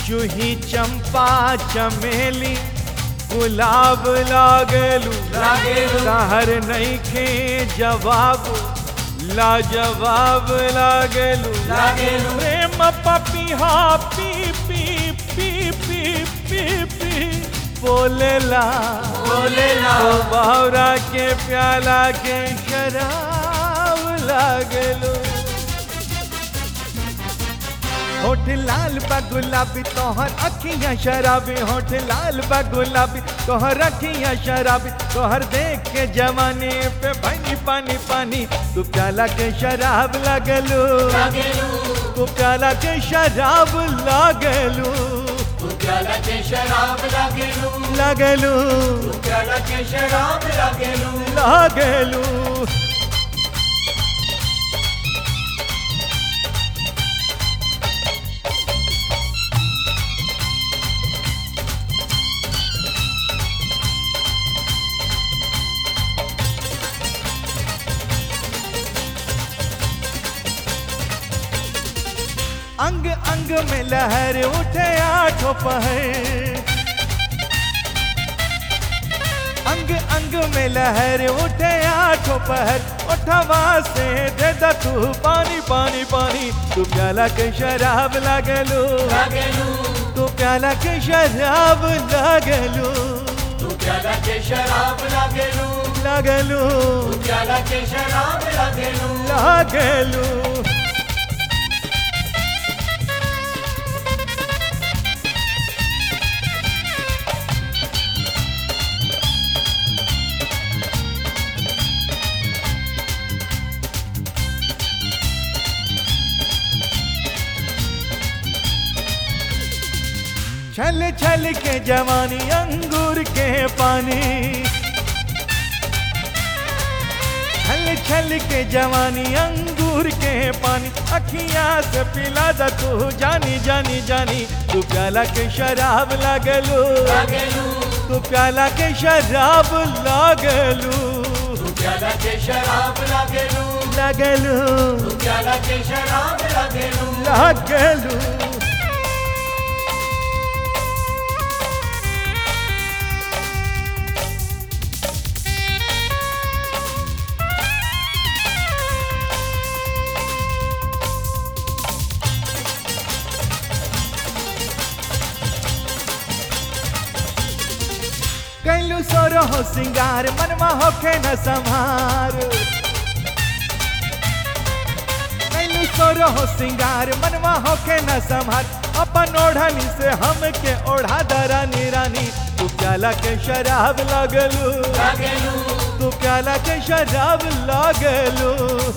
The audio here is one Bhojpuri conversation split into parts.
जूही चंपा चमेली गुलाब लागलू तहर नइखे जवाब लाजवाब लागलू प्रेम पपिहा पी पी पी पी पी पी बोलेला ओ बावरा के प्याला के शराब लागलू होठ लाल बा गुलाबी तोहर अखियां शराबी होठ लाल बा गुलाबी तोहर अखियां शराबी तोहर देख के जवानी पे भनी पानी पानी तू प्याला के शराब लागलू तू प्याला के शराब लागलू लागलू लागलू अंग अंग में लहर उठे आठों पहर अंग अंग में लहर उठे आठों पहर उठवा से दे दा तू पानी पानी पानी तू प्याला के शराब लागलू तू प्याला के शराब लागलू लागलू लागलू छल छल के जवानी अंगूर के पानी छल छल के जवानी अंगूर के पानी अखियां से पिला दा तू जानी जानी जानी तू प्याला के शराब लागलू तू प्याला के शराब लागलू लागलू लागलू कैलू सोरो हो सिंगार मनवा होखे न संहार कैलू सोरो हो सिंगार मनवा होखे न संहार अपन ओढ़नी से हमके ओढ़ा दरानी रानी तू प्याला के शराब लागलू तू प्याला के शराब लागलू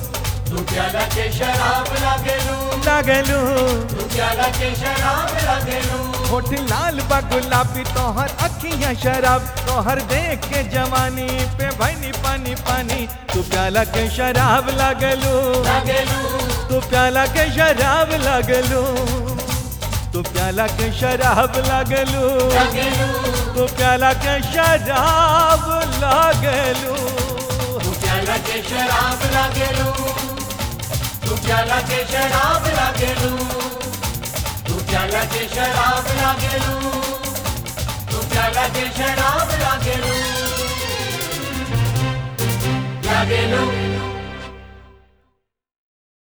लागलू होठ लाल बा गुलाबी तोहर अखियां शराब तोहर देख के जवानी पे भनी पानी पानी तू प्याला के शराब लागलू तू प्याला के शराब लागलू तू प्याला के शराब लागलू तू प्याला के शराब लागलू तू प्याला के शराब लागलू तू प्याला के शराब लागलू तू प्याला के शराब लागलू तू प्याला के शराब लागलू लागलू